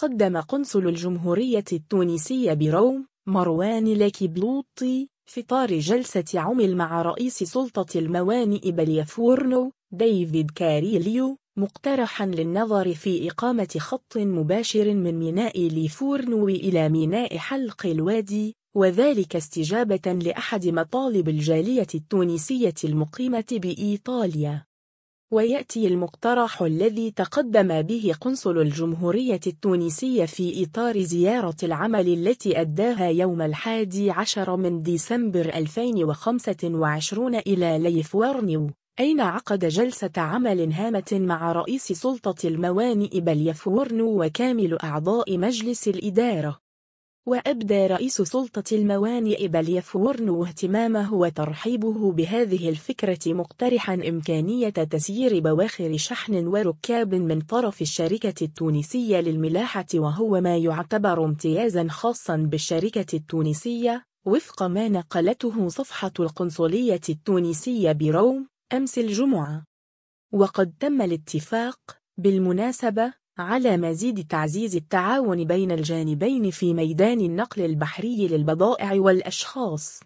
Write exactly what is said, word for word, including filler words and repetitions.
قدم قنصل الجمهورية التونسية بروم مروان لاكيبلوطي في إطار جلسة عمل مع رئيس سلطة الموانئ بليفورنو ديفيد كاريليو مقترحا للنظر في إقامة خط مباشر من ميناء ليفورنو إلى ميناء حلق الوادي، وذلك استجابة لأحد مطالب الجالية التونسية المقيمة بإيطاليا. ويأتي المقترح الذي تقدم به قنصل الجمهورية التونسية في إطار زيارة العمل التي أداها يوم الحادي عشر من ديسمبر ألفين وخمسة وعشرين إلى ليفورنو، أين عقد جلسة عمل هامة مع رئيس سلطة الموانئ بليفورنو وكامل أعضاء مجلس الإدارة. وأبدى رئيس سلطة الموانئ بليفورنو اهتمامه وترحيبه بهذه الفكرة، مقترحا إمكانية تسيير بواخر شحن وركاب من طرف الشركة التونسية للملاحة، وهو ما يعتبر امتيازا خاصا بالشركة التونسية وفق ما نقلته صفحة القنصلية التونسية بروم أمس الجمعة. وقد تم الاتفاق بالمناسبة على مزيد تعزيز التعاون بين الجانبين في ميدان النقل البحري للبضائع والأشخاص.